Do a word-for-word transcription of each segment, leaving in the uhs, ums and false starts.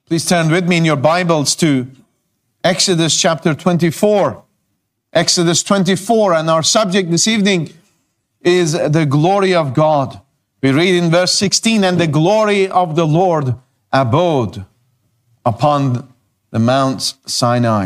Please turn with me in your Bibles to Exodus chapter twenty-four. Exodus twenty-four, and our subject this evening is the glory of God. We read in verse sixteen, and the glory of the Lord abode upon the Mount Sinai.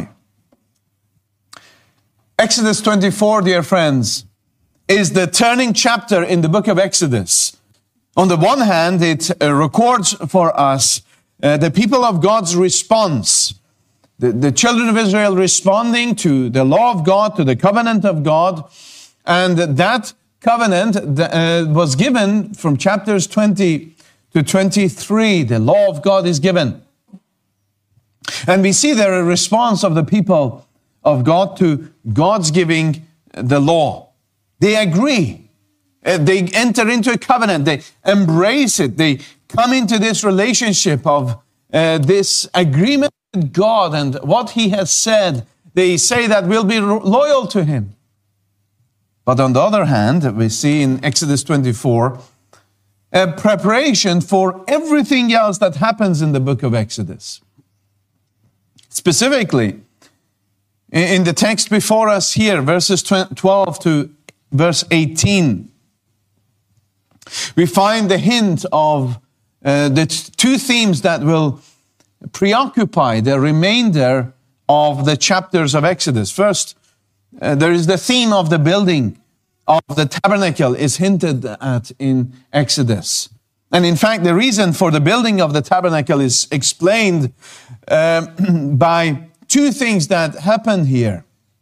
Exodus twenty-four, dear friends, is the turning chapter in the book of Exodus. On the one hand, it uh, records for us uh, the people of God's response. The, the children of Israel responding to the law of God, to the covenant of God. And that covenant uh, was given from chapters twenty to twenty-three. The law of God is given. And we see there a response of the people of God to God's giving the law. They agree. Uh, they enter into a covenant. They embrace it. They come into this relationship of uh, this agreement with God and what He has said. They say that we'll be loyal to Him. But on the other hand, we see in Exodus twenty-four a preparation for everything else that happens in the book of Exodus. Specifically, in the text before us here, verses twelve to verse eighteen, we find the hint of uh, the t- two themes that will preoccupy the remainder of the chapters of Exodus. First, uh, there is the theme of the building of the tabernacle is hinted at in Exodus. And in fact, the reason for the building of the tabernacle is explained uh, by two things that happen here.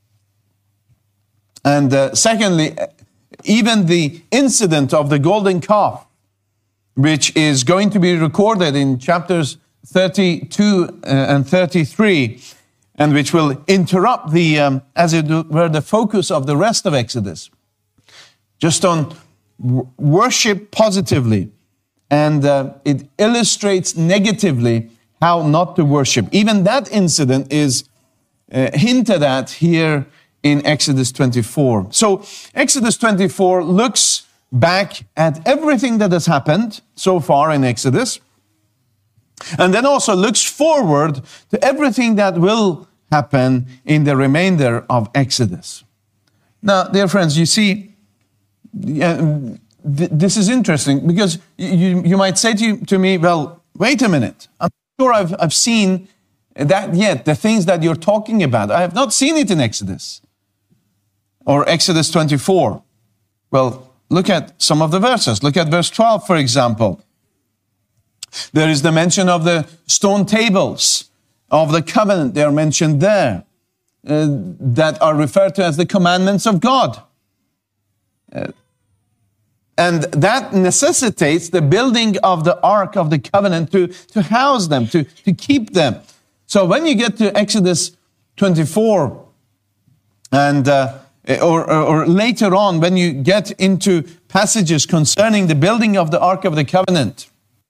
And uh, secondly, even the incident of the golden calf, which is going to be recorded in chapters thirty-two and thirty-three, and which will interrupt the, um, as it were, the focus of the rest of Exodus, just on w- worship positively, and uh, it illustrates negatively how not to worship. Even that incident is uh, hinted at here in Exodus twenty-four. So Exodus twenty-four looks back at everything that has happened so far in Exodus, and then also looks forward to everything that will happen in the remainder of Exodus. Now, dear friends, you see, uh, th- this is interesting because you, you might say to, you, to me, well, wait a minute. I'm sure I've, I've seen that yet, the things that you're talking about. I have not seen it in Exodus or Exodus twenty-four. Well, look at some of the verses. Look at verse twelve, for example. There is the mention of the stone tables of the covenant. They are mentioned there, uh, that are referred to as the commandments of God. Uh, and that necessitates the building of the Ark of the Covenant to, to house them, to, to keep them. So when you get to Exodus twenty-four, and uh, or, or, or later on, when you get into passages concerning the building of the Ark of the Covenant,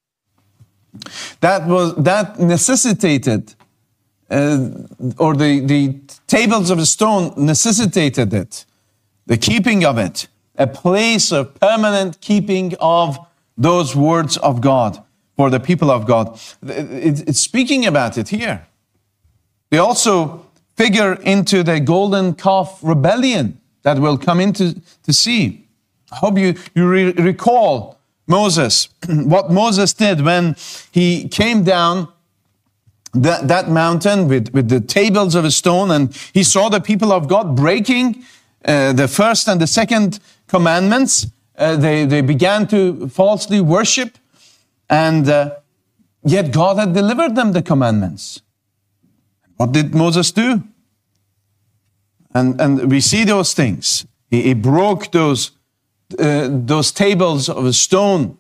that was that necessitated, uh, or the, the tables of stone necessitated it, the keeping of it, a place of permanent keeping of those words of God for the people of God. It's speaking about it here. They also figure into the golden calf rebellion that will come into to see. I hope you, you re- recall Moses, what Moses did when he came down that, that mountain with, with the tables of a stone, and he saw the people of God breaking uh, the first and the second commandments. Uh, they, they began to falsely worship, and uh, yet God had delivered them the commandments. What did Moses do? And, and we see those things. He, he broke those, uh, those tables of stone.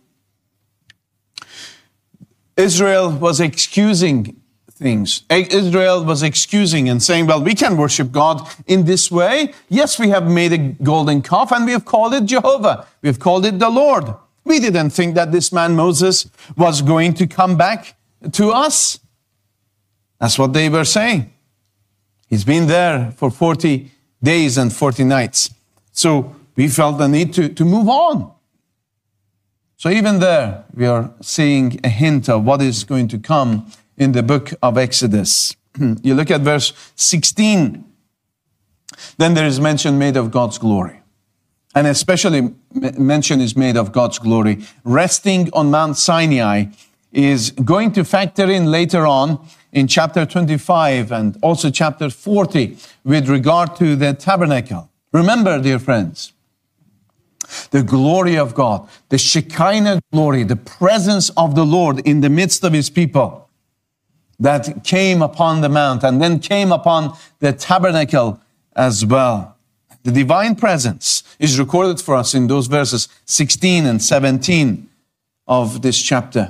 Israel was excusing things. Israel was excusing and saying, well, we can worship God in this way. Yes, we have made a golden calf and we have called it Jehovah. We have called it the Lord. We didn't think that this man Moses was going to come back to us. That's what they were saying. He's been there for forty days and forty nights. So we felt the need to, to move on. So even there, we are seeing a hint of what is going to come in the book of Exodus. You look at verse sixteen. Then there is mention made of God's glory. And especially mention is made of God's glory. Resting on Mount Sinai is going to factor in later on in chapter twenty-five and also chapter forty with regard to the tabernacle. Remember, dear friends, the glory of God, the Shekinah glory, the presence of the Lord in the midst of His people that came upon the mount and then came upon the tabernacle as well. The divine presence is recorded for us in those verses sixteen and seventeen of this chapter.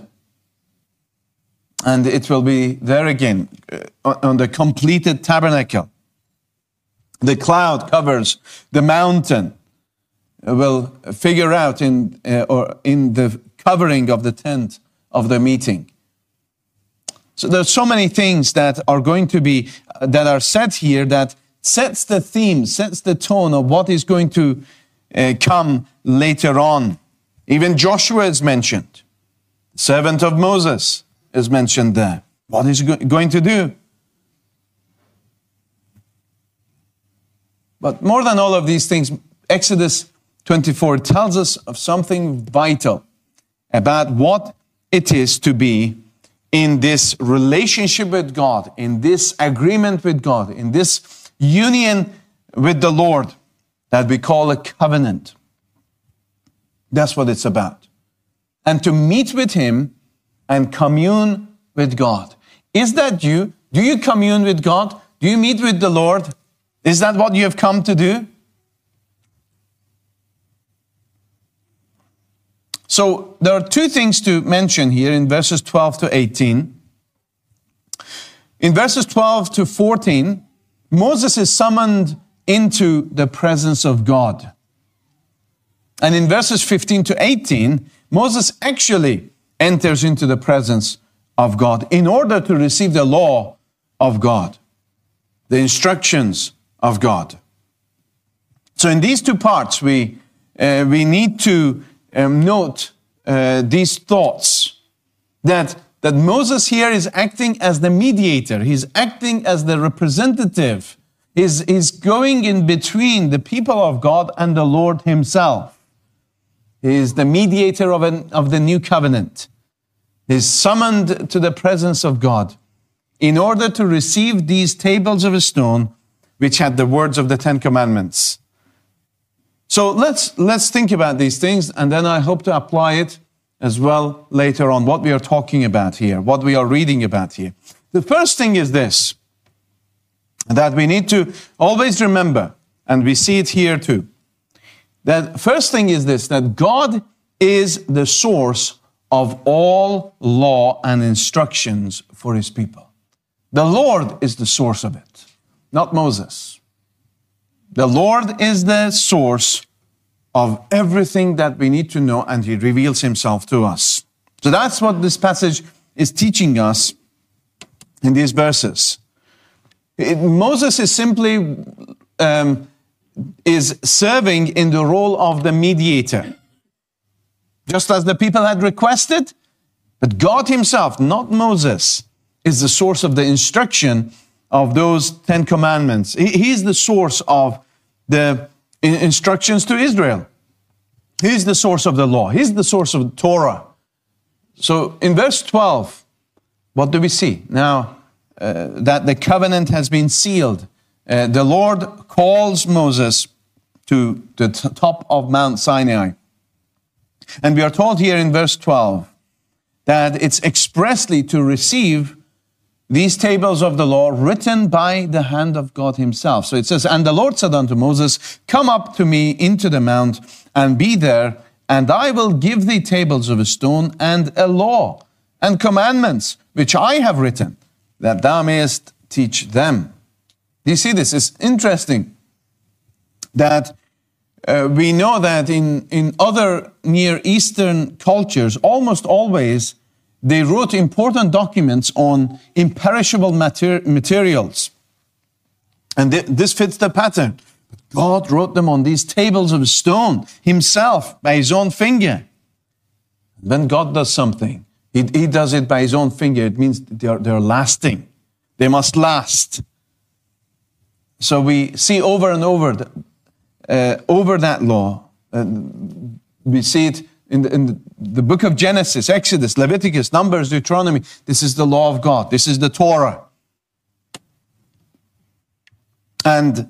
And it will be there again on the completed tabernacle. The cloud covers the mountain. Will figure out in uh, or in the covering of the tent of the meeting. So there's so many things that are going to be uh, that are said here that sets the theme, sets the tone of what is going to uh, come later on. Even Joshua is mentioned. The servant of Moses is mentioned there. What is he go- going to do? But more than all of these things, Exodus twenty-four tells us of something vital about what it is to be in this relationship with God, in this agreement with God, in this union with the Lord that we call a covenant. That's what it's about. And to meet with Him and commune with God. Is that you? Do you commune with God? Do you meet with the Lord? Is that what you have come to do? So there are two things to mention here in verses twelve to eighteen. In verses twelve to fourteen, Moses is summoned into the presence of God. And in verses fifteen to eighteen, Moses actually enters into the presence of God in order to receive the law of God, the instructions of God. So in these two parts, we, uh, we need to Um, note uh, these thoughts that, that Moses here is acting as the mediator. He's acting as the representative. He's, he's going in between the people of God and the Lord Himself. He is the mediator of, an, of the new covenant. He's summoned to the presence of God in order to receive these tables of stone which had the words of the Ten Commandments. So let's let's think about these things, and then I hope to apply it as well later on, what we are talking about here, what we are reading about here. The first thing is this, that we need to always remember, and we see it here too, that first thing is this, that God is the source of all law and instructions for His people. The Lord is the source of it, not Moses. The Lord is the source of everything that we need to know, and He reveals Himself to us. So that's what this passage is teaching us in these verses. It, Moses is simply um, is serving in the role of the mediator, just as the people had requested. But God Himself, not Moses, is the source of the instruction of those Ten Commandments. He, he's the source of the instructions to Israel. He's the source of the law. He's the source of the Torah. So in verse twelve, what do we see? Now uh, that the covenant has been sealed, uh, the Lord calls Moses to the t- top of Mount Sinai. And we are told here in verse twelve that it's expressly to receive these tables of the law written by the hand of God Himself. So it says, and the Lord said unto Moses, come up to me into the mount and be there, and I will give thee tables of a stone and a law and commandments which I have written, that thou mayest teach them. You see, this is interesting that uh, we know that in, in other Near Eastern cultures, almost always they wrote important documents on imperishable mater- materials. And th- this fits the pattern. But God wrote them on these tables of stone Himself by His own finger. When God does something, He, he does it by his own finger. It means they're, they're lasting. They must last. So we see over and over, the, uh, over that law. Uh, we see it in the, in the book of Genesis, Exodus, Leviticus, Numbers, Deuteronomy. This is the law of God. This is the Torah. And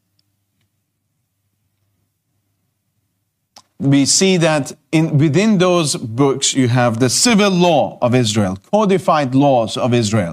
we see that in, within those books you have the civil law of Israel, codified laws of Israel.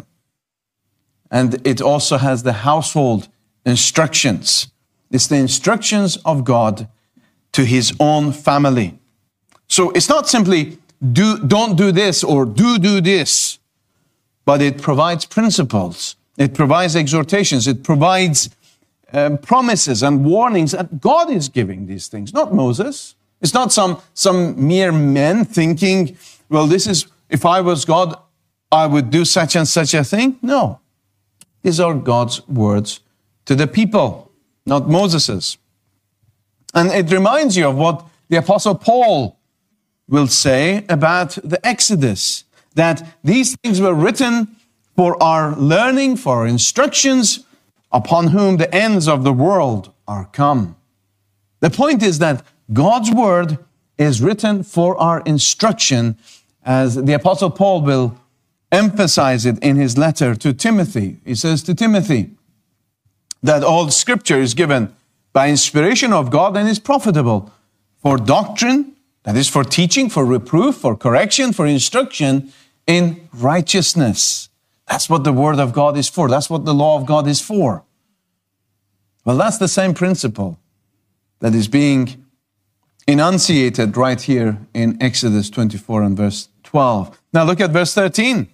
And it also has the household instructions. It's the instructions of God to his own family. So it's not simply do, don't do this or do do this, but it provides principles. It provides exhortations. It provides um, promises and warnings. And God is giving these things, not Moses. It's not some, some mere men thinking, well, this is, if I was God, I would do such and such a thing. No. These are God's words to the people, not Moses's. And it reminds you of what the Apostle Paul will say about the Exodus, that these things were written for our learning, for our instructions, upon whom the ends of the world are come. The point is that God's word is written for our instruction, as the Apostle Paul will emphasize it in his letter to Timothy. He says to Timothy that all scripture is given by inspiration of God and is profitable for doctrine, that is for teaching, for reproof, for correction, for instruction in righteousness. That's what the word of God is for. That's what the law of God is for. Well, that's the same principle that is being enunciated right here in Exodus twenty-four and verse twelve. Now look at verse thirteen.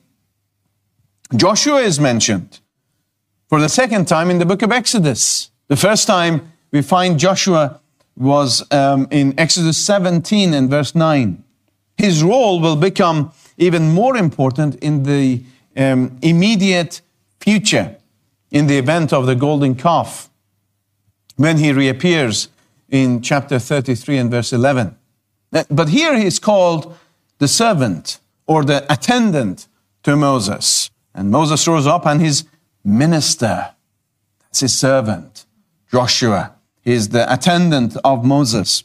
Joshua is mentioned for the second time in the book of Exodus. The first time we find Joshua was um, in Exodus seventeen and verse nine. His role will become even more important in the um, immediate future, in the event of the golden calf, when he reappears in chapter thirty-three and verse eleven. But here he is called the servant or the attendant to Moses. And Moses rose up and his minister, that's his servant, Joshua, is the attendant of Moses.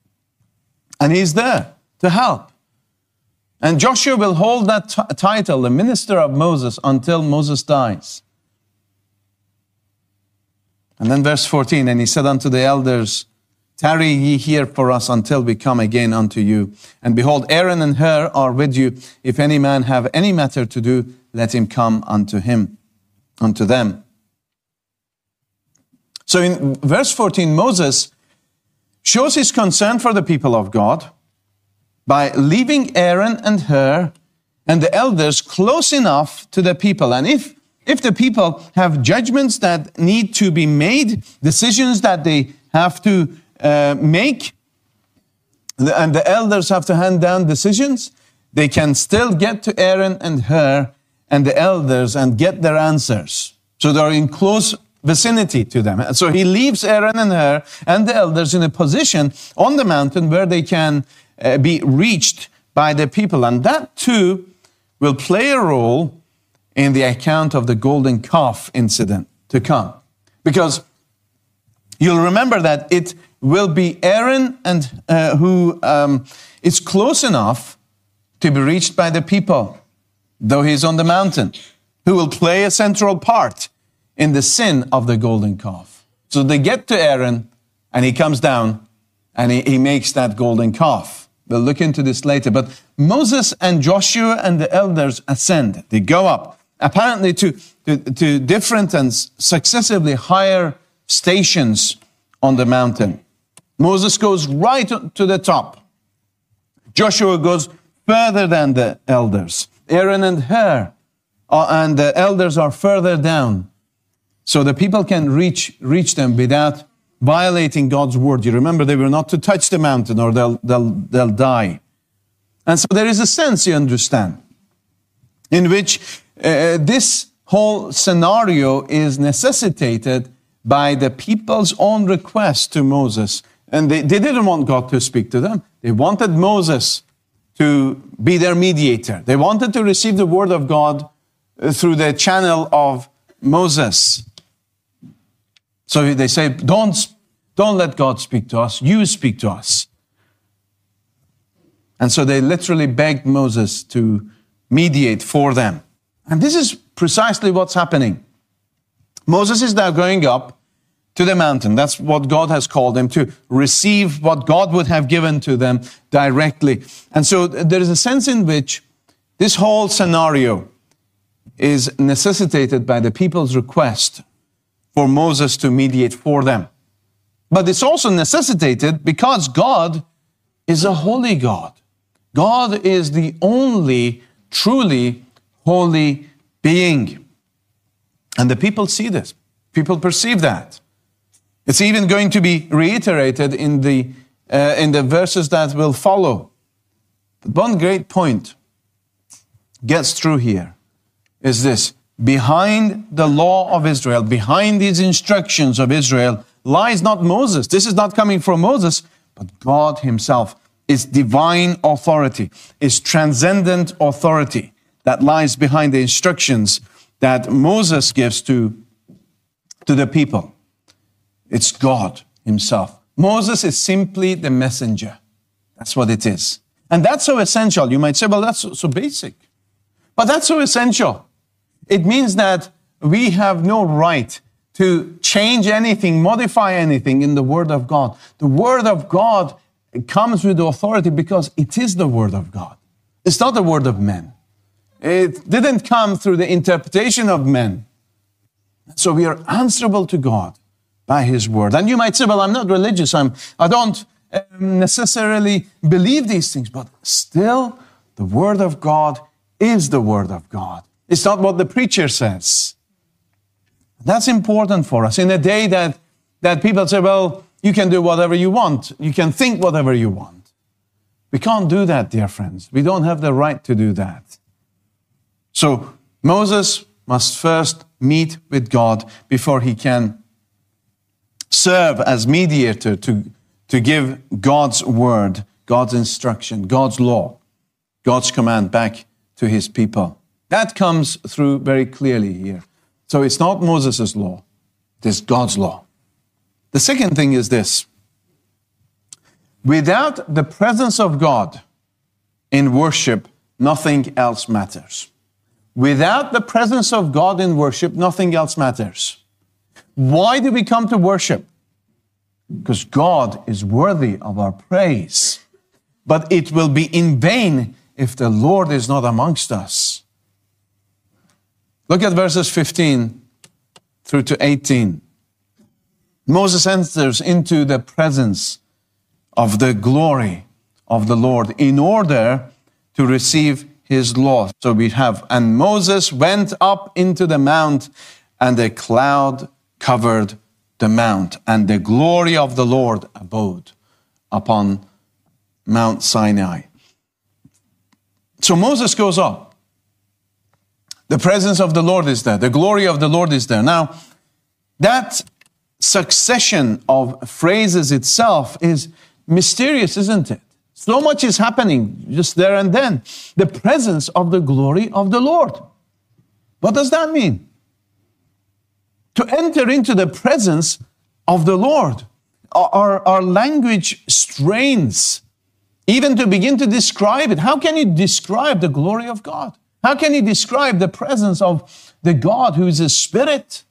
And he's there to help. And Joshua will hold that t- title, the minister of Moses, until Moses dies. And then verse fourteen, and he said unto the elders, tarry ye here for us until we come again unto you. And behold, Aaron and Hur are with you. If any man have any matter to do, let him come unto him, unto them. So in verse fourteen, Moses shows his concern for the people of God by leaving Aaron and Hur and the elders close enough to the people. And if, if the people have judgments that need to be made, decisions that they have to Uh, make, and the elders have to hand down decisions, they can still get to Aaron and Hur and the elders and get their answers. So they're in close vicinity to them. And so he leaves Aaron and Hur and the elders in a position on the mountain where they can uh, be reached by the people. And that too will play a role in the account of the golden calf incident to come. Because you'll remember that it will be Aaron and uh, who um, is close enough to be reached by the people, though he's on the mountain, who will play a central part in the sin of the golden calf. So they get to Aaron, and he comes down, and he, he makes that golden calf. We'll look into this later. But Moses and Joshua and the elders ascend. They go up, apparently to, to, to different and successively higher stations on the mountain. Moses goes right to the top. Joshua goes further than the elders. Aaron and Hur uh, and the elders are further down. So the people can reach, reach them without violating God's word. You remember they were not to touch the mountain or they'll, they'll, they'll die. And so there is a sense, you understand, in which uh, this whole scenario is necessitated by the people's own request to Moses. And they, they didn't want God to speak to them. They wanted Moses to be their mediator. They wanted to receive the word of God through the channel of Moses. So they say, don't, don't let God speak to us. You speak to us. And so they literally begged Moses to mediate for them. And this is precisely what's happening. Moses is now going up to the mountain. That's what God has called them to receive what God would have given to them directly. And so there is a sense in which this whole scenario is necessitated by the people's request for Moses to mediate for them. But it's also necessitated because God is a holy God. God is the only truly holy being. And the people see this. People perceive that. It's even going to be reiterated in the, uh, in the verses that will follow. But one great point gets through here is this. Behind the law of Israel, behind these instructions of Israel, lies not Moses. This is not coming from Moses, but God himself. It's divine authority. It's transcendent authority that lies behind the instructions that Moses gives to, to the people. It's God himself. Moses is simply the messenger. That's what it is. And that's so essential. You might say, well, that's so, so basic. But that's so essential. It means that we have no right to change anything, modify anything in the Word of God. The Word of God comes with authority because it is the Word of God. It's not the word of men. It didn't come through the interpretation of men. So we are answerable to God by His Word. And you might say, well, I'm not religious. I'm, I don't um, necessarily believe these things. But still, the Word of God is the Word of God. It's not what the preacher says. That's important for us. In a day that, that people say, well, you can do whatever you want. You can think whatever you want. We can't do that, dear friends. We don't have the right to do that. So Moses must first meet with God before he can serve as mediator to, to give God's word, God's instruction, God's law, God's command back to his people. That comes through very clearly here. So it's not Moses' law, it is God's law. The second thing is this. Without the presence of God in worship, nothing else matters. Without the presence of God in worship, nothing else matters. Why do we come to worship? Because God is worthy of our praise. But it will be in vain if the Lord is not amongst us. Look at verses fifteen through to eighteen. Moses enters into the presence of the glory of the Lord in order to receive his law. So we have, and Moses went up into the mount, and a cloud covered the mount, and the glory of the Lord abode upon Mount Sinai. So Moses goes up. The presence of the Lord is there. The glory of the Lord is there. Now, that succession of phrases itself is mysterious, isn't it? So much is happening just there and then. The presence of the glory of the Lord. What does that mean? To enter into the presence of the Lord. Our, our language strains even to begin to describe it. How can you describe the glory of God? How can you describe the presence of the God who is a spirit?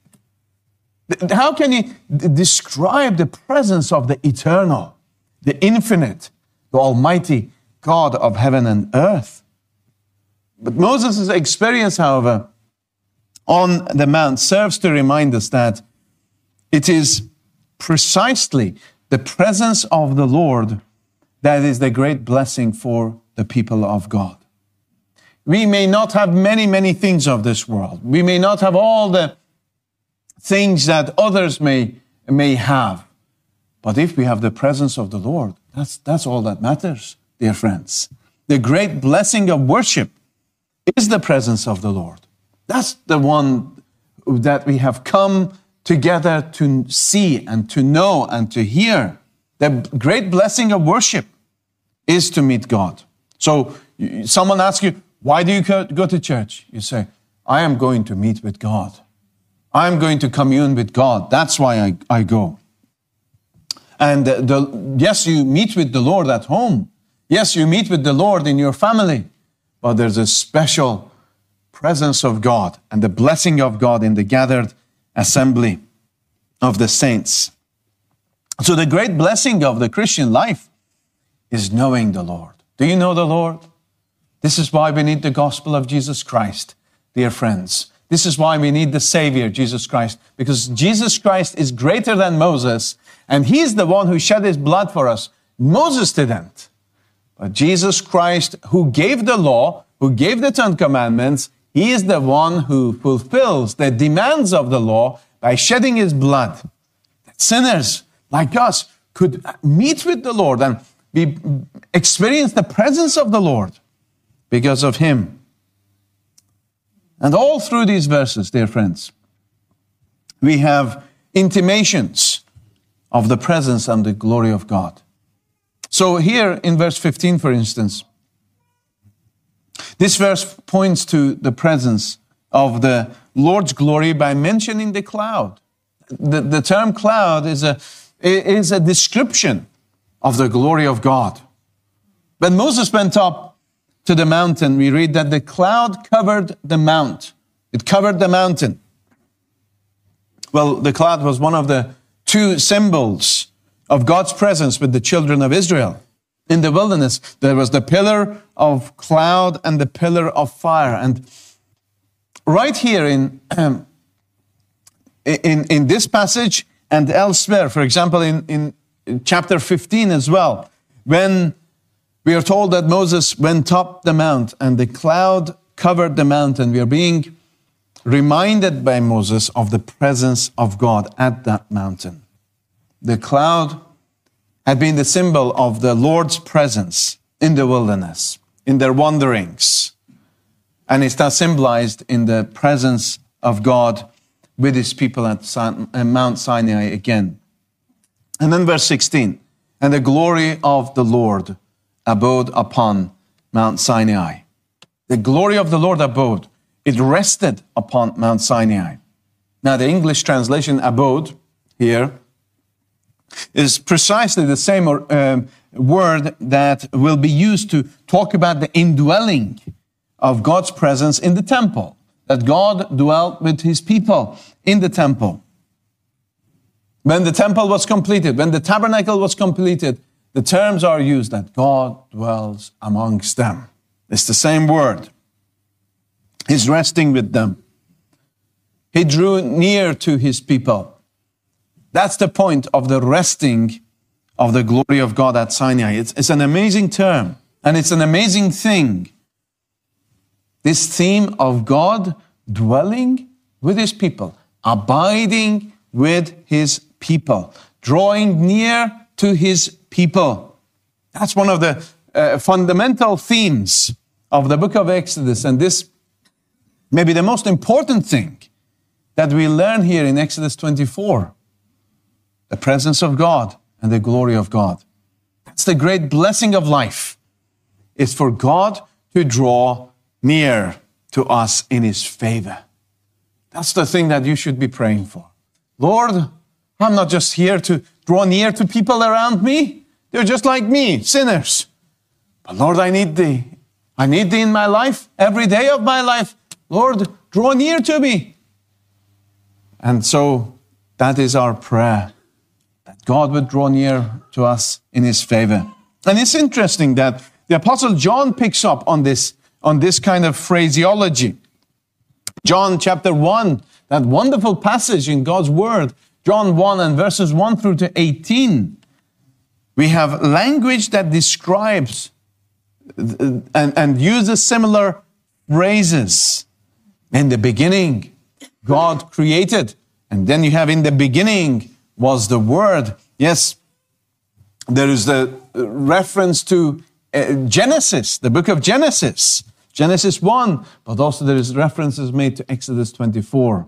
How can you describe the presence of the eternal, the infinite, the almighty God of heaven and earth? But Moses' experience, however, on the mount serves to remind us that it is precisely the presence of the Lord that is the great blessing for the people of God. We may not have many, many things of this world. We may not have all the things that others may, may have. But if we have the presence of the Lord, that's, that's all that matters, dear friends. The great blessing of worship is the presence of the Lord. That's the one that we have come together to see and to know and to hear. The great blessing of worship is to meet God So you- someone asks you, why do you go go to church? You say, I am going to meet with God. I am going to commune with God. That's why I, I go. And uh, the, yes, you meet with the Lord at home. Yes, you meet with the Lord in your family. But there's a special presence of God and the blessing of God in the gathered assembly of the saints. So the great blessing of the Christian life is knowing the Lord. Do you know the Lord? This is why we need the gospel of Jesus Christ, dear friends. This is why we need the Savior, Jesus Christ, because Jesus Christ is greater than Moses, and He's the one who shed His blood for us. Moses didn't. But Jesus Christ, who gave the law, who gave the Ten Commandments, He is the one who fulfills the demands of the law by shedding His blood. That sinners like us could meet with the Lord and be, experience the presence of the Lord because of Him. And all through these verses, dear friends, we have intimations of the presence and the glory of God. So here in verse fifteen, for instance, this verse points to the presence of the Lord's glory by mentioning the cloud. The, the term cloud is a, is a description of the glory of God. When Moses went up to the mountain, we read that the cloud covered the mount. It covered the mountain. Well, the cloud was one of the two symbols of God's presence with the children of Israel. In the wilderness, there was the pillar of cloud and the pillar of fire. And right here in, um, in, in this passage and elsewhere, for example, in, in chapter fifteen as well, when we are told that Moses went up the mount and the cloud covered the mountain, we are being reminded by Moses of the presence of God at that mountain. The cloud had been the symbol of the Lord's presence in the wilderness, in their wanderings. And it's now symbolized in the presence of God with His people at Mount Sinai again. And then verse sixteen, and the glory of the Lord abode upon Mount Sinai. The glory of the Lord abode. It rested upon Mount Sinai. Now the English translation abode here is precisely the same uh, word that will be used to talk about the indwelling of God's presence in the temple. That God dwelt with His people in the temple. When the temple was completed, when the tabernacle was completed, the terms are used that God dwells amongst them. It's the same word. He's resting with them. He drew near to His people. That's the point of the resting of the glory of God at Sinai. It's, it's an amazing term, and it's an amazing thing. This theme of God dwelling with His people, abiding with His people, drawing near to His people. That's one of the uh, fundamental themes of the book of Exodus, and this may be the most important thing that we learn here in Exodus twenty-four. The presence of God and the glory of God. That's the great blessing of life. It's for God to draw near to us in His favor. That's the thing that you should be praying for. Lord, I'm not just here to draw near to people around me. They're just like me, sinners. But Lord, I need Thee. I need Thee in my life, every day of my life. Lord, draw near to me. And so that is our prayer. That God would draw near to us in His favor. And it's interesting that the Apostle John picks up on this, on this kind of phraseology. John chapter one, that wonderful passage in God's Word, John one and verses one through to eighteen. We have language that describes and, and uses similar phrases. In the beginning, God created. And then you have in the beginning was the Word. Yes, there is the reference to uh, Genesis, the book of Genesis, Genesis one, but also there is references made to Exodus twenty-four.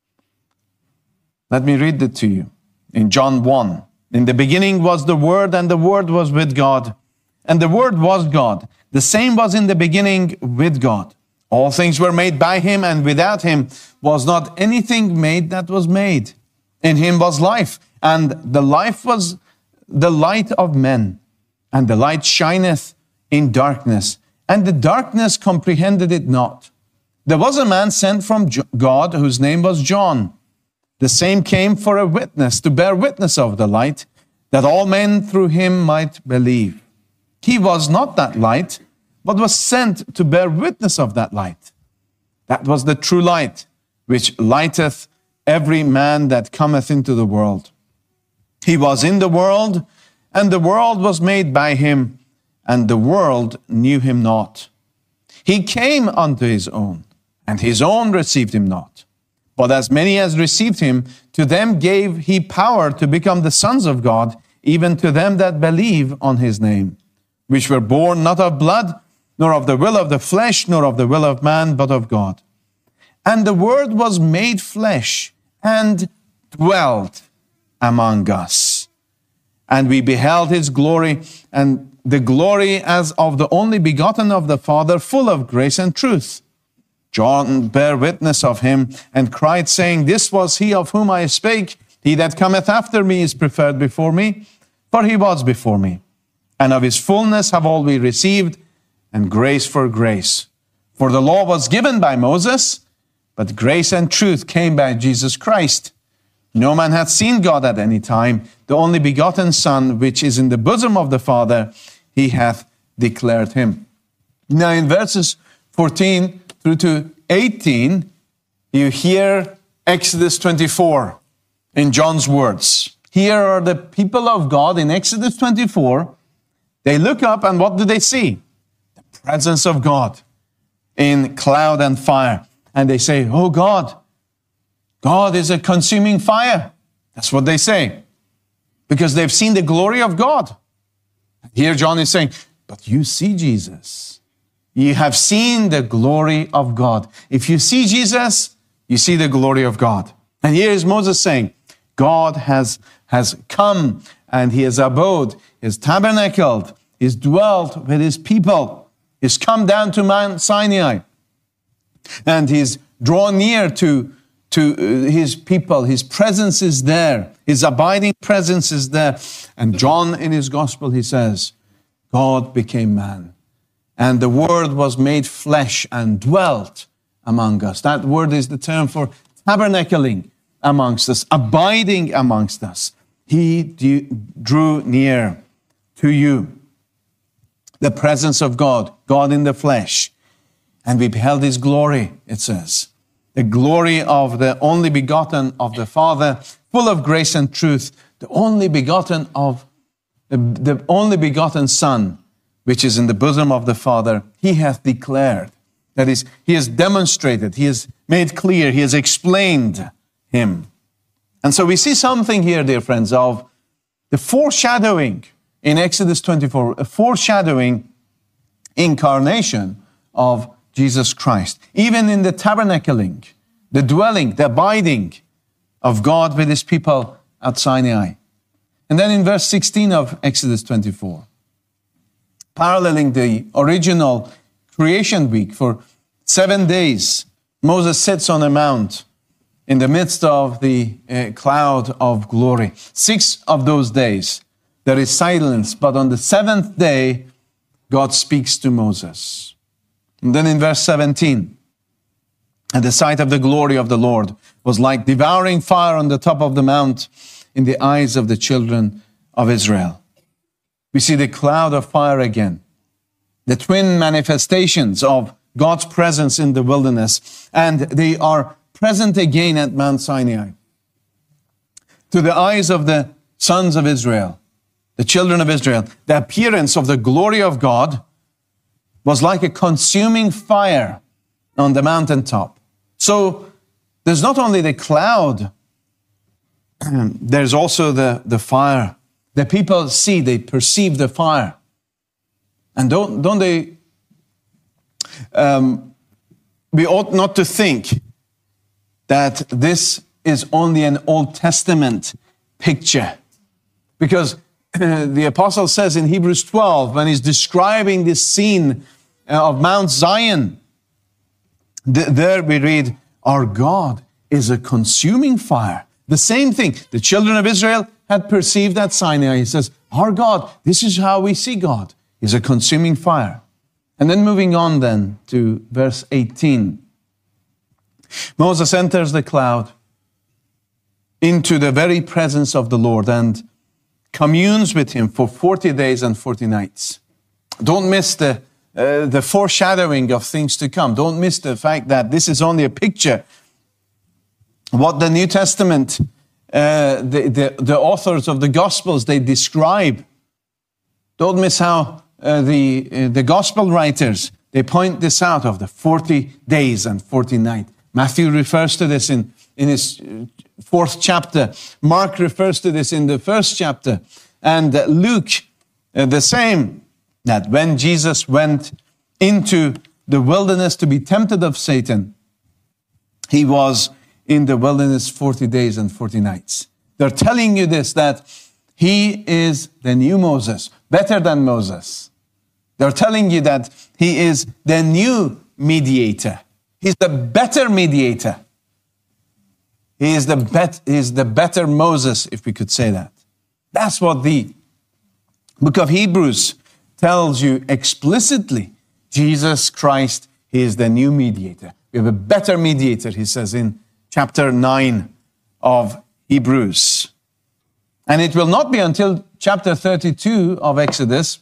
Let me read it to you. In John one, in the beginning was the Word, and the Word was with God, and the Word was God. The same was in the beginning with God. All things were made by him, and without him was not anything made that was made. In him was life, and the life was the light of men. And the light shineth in darkness, and the darkness comprehended it not. There was a man sent from God, whose name was John. The same came for a witness, to bear witness of the light, that all men through him might believe. He was not that light, but was sent to bear witness of that light. That was the true light, which lighteth every man that cometh into the world. He was in the world, and the world was made by him, and the world knew him not. He came unto his own, and his own received him not. But as many as received him, to them gave he power to become the sons of God, even to them that believe on his name, which were born not of blood, nor of the will of the flesh, nor of the will of man, but of God. And the Word was made flesh, and dwelt among us. And we beheld his glory, and the glory as of the only begotten of the Father, full of grace and truth. John bare witness of him, and cried, saying, This was he of whom I spake. He that cometh after me is preferred before me, for he was before me. And of his fullness have all we received, and grace for grace. For the law was given by Moses, but grace and truth came by Jesus Christ. No man hath seen God at any time. The only begotten Son, which is in the bosom of the Father, he hath declared him. Now in verses fourteen through to eighteen, you hear Exodus twenty-four in John's words. Here are the people of God in Exodus twenty-four. They look up, and what do they see? The presence of God in cloud and fire. And they say, oh God, God is a consuming fire. That's what they say, because they've seen the glory of God. Here John is saying, but you see Jesus. You have seen the glory of God. If you see Jesus, you see the glory of God. And here is Moses saying, God has, has come and he has abode, he has tabernacled, he has dwelt with his people. He's come down to Mount Sinai. And he's drawn near to, to his people. His presence is there. His abiding presence is there. And John in his gospel, he says, God became man. And the Word was made flesh and dwelt among us. That word is the term for tabernacling amongst us, abiding amongst us. He drew near to you. The presence of God, God in the flesh. And we beheld his glory, it says. The glory of the only begotten of the Father, full of grace and truth. The only begotten of, the, the only begotten Son, which is in the bosom of the Father, he hath declared. That is, he has demonstrated, he has made clear, he has explained him. And so we see something here, dear friends, of the foreshadowing in Exodus twenty-four, a foreshadowing incarnation of Jesus Christ. Even in the tabernacling, the dwelling, the abiding of God with his people at Sinai. And then in verse sixteen of Exodus twenty-four, paralleling the original creation week, for seven days, Moses sits on a mount in the midst of the uh, cloud of glory. Six of those days, there is silence, but on the seventh day, God speaks to Moses. And then in verse seventeen, and the sight of the glory of the Lord was like devouring fire on the top of the mount in the eyes of the children of Israel. We see the cloud of fire again. The twin manifestations of God's presence in the wilderness, and they are present again at Mount Sinai. To the eyes of the sons of Israel, the children of Israel, the appearance of the glory of God was like a consuming fire on the mountaintop. So there's not only the cloud, there's also the, the fire. The people see, they perceive the fire. And don't, don't they, um, we ought not to think that this is only an Old Testament picture. Because the apostle says in Hebrews twelve, when he's describing this scene of Mount Zion, th- there we read, our God is a consuming fire. The same thing the children of Israel had perceived at Sinai. He says, our God, this is how we see God. He's a consuming fire. And then moving on then to verse eighteen. Moses enters the cloud into the very presence of the Lord and communes with him for forty days and forty nights. Don't miss the, uh, the foreshadowing of things to come. Don't miss the fact that this is only a picture. What the New Testament, uh, the, the, the authors of the Gospels, they describe. Don't miss how uh, the, uh, the Gospel writers, they point this out of the forty days and forty nights. Matthew refers to this in, in his fourth chapter. Mark refers to this in the first chapter. And uh, Luke, uh, the same, that when Jesus went into the wilderness to be tempted of Satan, he was in the wilderness forty days and forty nights. They're telling you this, that he is the new Moses, better than Moses. They're telling you that he is the new mediator. He's the better mediator. He is the, bet, he is the better Moses, if we could say that. That's what the book of Hebrews tells you explicitly. Jesus Christ, he is the new mediator. We have a better mediator, he says in chapter nine of Hebrews. And it will not be until chapter thirty-two of Exodus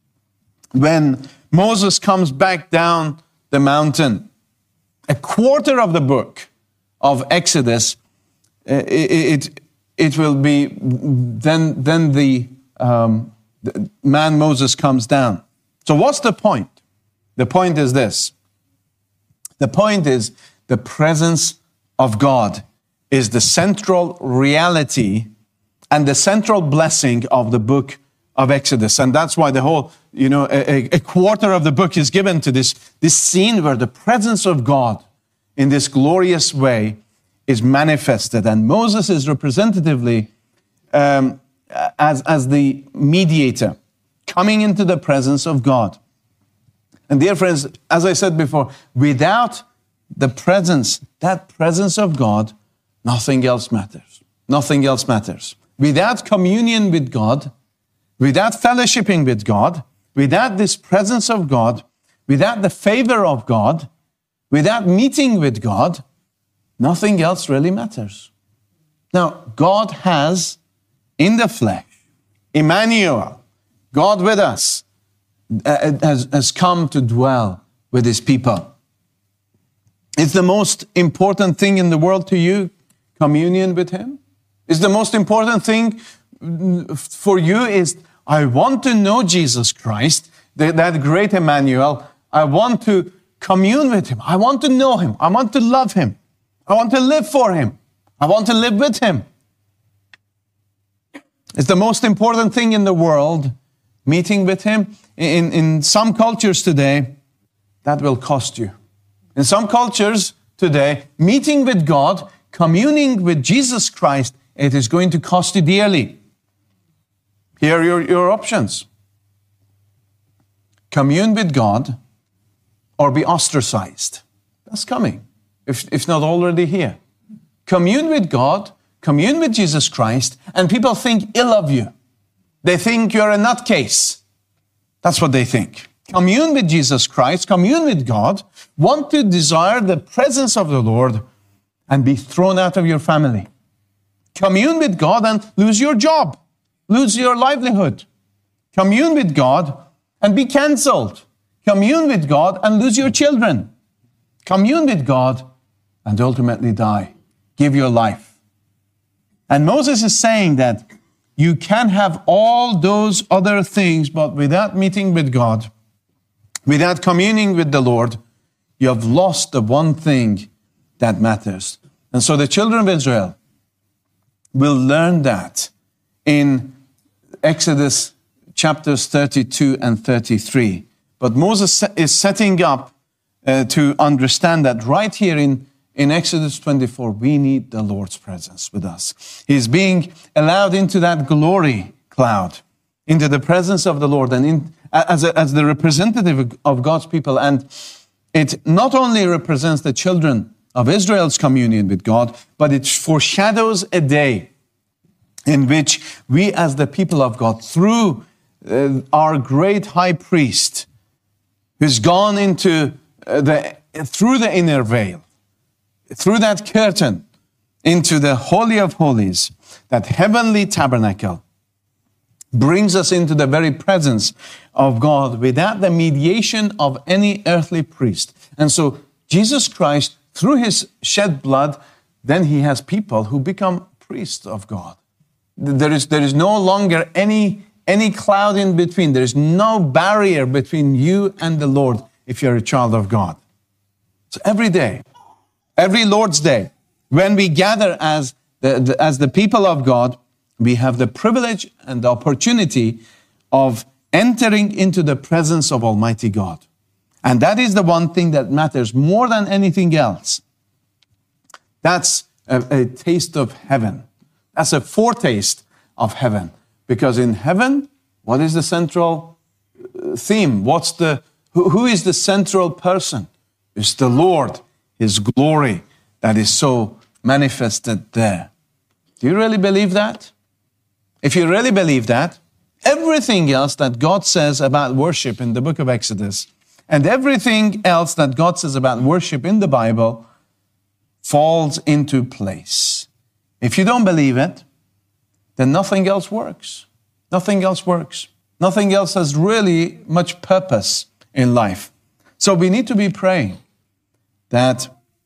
when Moses comes back down the mountain. A quarter of the book of Exodus, it, it, it will be, then, then the, um, the man Moses comes down. So what's the point? The point is this. The point is the presence of God is the central reality and the central blessing of the book of Exodus. And that's why the whole, you know, a, a quarter of the book is given to this, this scene where the presence of God in this glorious way is manifested. And Moses is representatively um, as, as the mediator coming into the presence of God. And dear friends, as I said before, without the presence, that presence of God, nothing else matters. Nothing else matters. Without communion with God, without fellowshipping with God, without this presence of God, without the favor of God, without meeting with God, nothing else really matters. Now, God has, in the flesh, Emmanuel, God with us, uh, has, has come to dwell with his people. Is the most important thing in the world to you communion with him? Is the most important thing for you is, I want to know Jesus Christ, that great Emmanuel. I want to commune with him. I want to know him. I want to love him. I want to live for him. I want to live with him. It's the most important thing in the world, meeting with him. In, in some cultures today, that will cost you. In some cultures today, meeting with God, communing with Jesus Christ, it is going to cost you dearly. Here are your, your options. Commune with God or be ostracized. That's coming, if, if not already here. Commune with God, commune with Jesus Christ, and people think ill of you. They think you're a nutcase. That's what they think. Commune with Jesus Christ, commune with God, want to desire the presence of the Lord and be thrown out of your family. Commune with God and lose your job, lose your livelihood. Commune with God and be cancelled. Commune with God and lose your children. Commune with God and ultimately die. Give your life. And Moses is saying that you can have all those other things, but without meeting with God, without communing with the Lord, you have lost the one thing that matters. And so the children of Israel will learn that in Exodus chapters thirty-two and thirty-three. But Moses is setting up uh, to understand that right here in, in Exodus twenty-four, we need the Lord's presence with us. He's being allowed into that glory cloud. into the presence of the Lord and in, as, a, as the representative of God's people. And it not only represents the children of Israel's communion with God, but it foreshadows a day in which we as the people of God, through uh, our great high priest, who's gone into uh, the, through the inner veil, through that curtain, into the Holy of Holies, that heavenly tabernacle, brings us into the very presence of God without the mediation of any earthly priest. And so Jesus Christ, through his shed blood, then he has people who become priests of God. There is, there is no longer any, any cloud in between. There is no barrier between you and the Lord if you're a child of God. So every day, every Lord's Day, when we gather as the, the, as the people of God, we have the privilege and the opportunity of entering into the presence of Almighty God. And that is the one thing that matters more than anything else. That's a, a taste of heaven. That's a foretaste of heaven. Because in heaven, what is the central theme? What's the, who, who is the central person? It's the Lord, His glory that is so manifested there. Do you really believe that? If you really believe that, everything else that God says about worship in the book of Exodus and everything else that God says about worship in the Bible falls into place. If you don't believe it, then nothing else works. Nothing else works. Nothing else has really much purpose in life. So we need to be praying that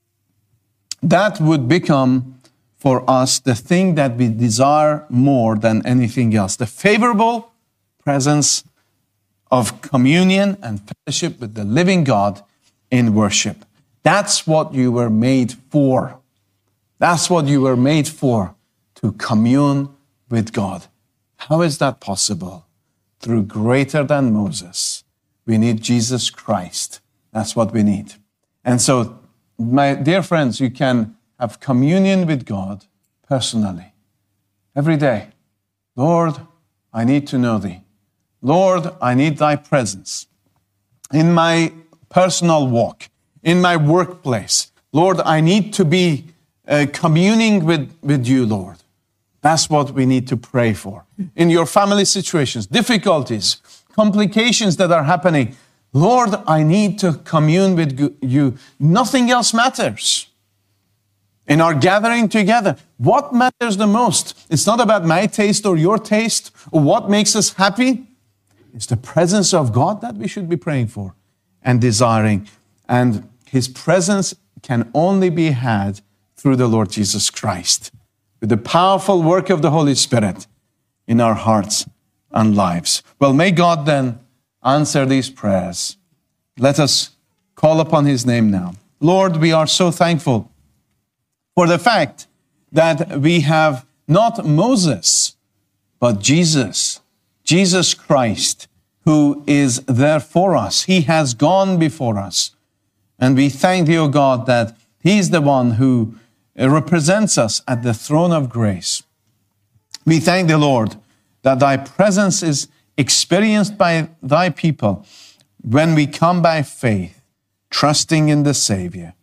that would become for us the thing that we desire more than anything else. The favorable presence of communion and fellowship with the living God in worship. That's what you were made for. That's what you were made for, to commune with God. How is that possible? Through greater than Moses. We need Jesus Christ. That's what we need. And so, my dear friends, you can have communion with God personally. Every day. Lord, I need to know Thee. Lord, I need Thy presence. In my personal walk, in my workplace, Lord, I need to be uh, communing with, with You, Lord. That's what we need to pray for. In your family situations, difficulties, complications that are happening, Lord, I need to commune with You. Nothing else matters. In our gathering together, what matters the most? It's not about my taste or your taste or what makes us happy. It's the presence of God that we should be praying for and desiring. And His presence can only be had through the Lord Jesus Christ, with the powerful work of the Holy Spirit in our hearts and lives. Well, may God then answer these prayers. Let us call upon His name now. Lord, we are so thankful for the fact that we have not Moses, but Jesus, Jesus Christ, who is there for us. He has gone before us. And we thank Thee, O God, that He is the one who represents us at the throne of grace. We thank Thee, Lord, that Thy presence is experienced by Thy people when we come by faith, trusting in the Savior.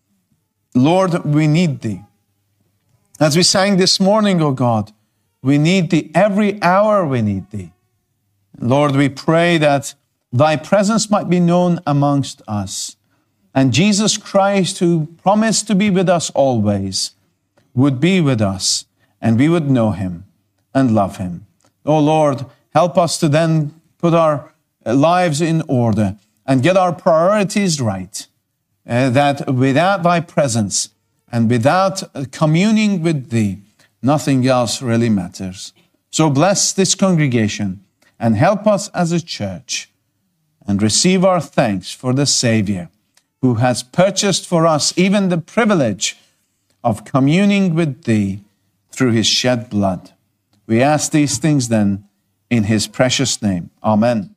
Lord, we need Thee. As we sang this morning, O God, we need Thee. Every hour we need Thee. Lord, we pray that Thy presence might be known amongst us. And Jesus Christ, who promised to be with us always, would be with us, and we would know Him and love Him. Oh Lord, help us to then put our lives in order and get our priorities right. Uh, that without Thy presence and without communing with Thee, nothing else really matters. So bless this congregation and help us as a church, and receive our thanks for the Savior who has purchased for us even the privilege of communing with Thee through His shed blood. We ask these things then in His precious name. Amen.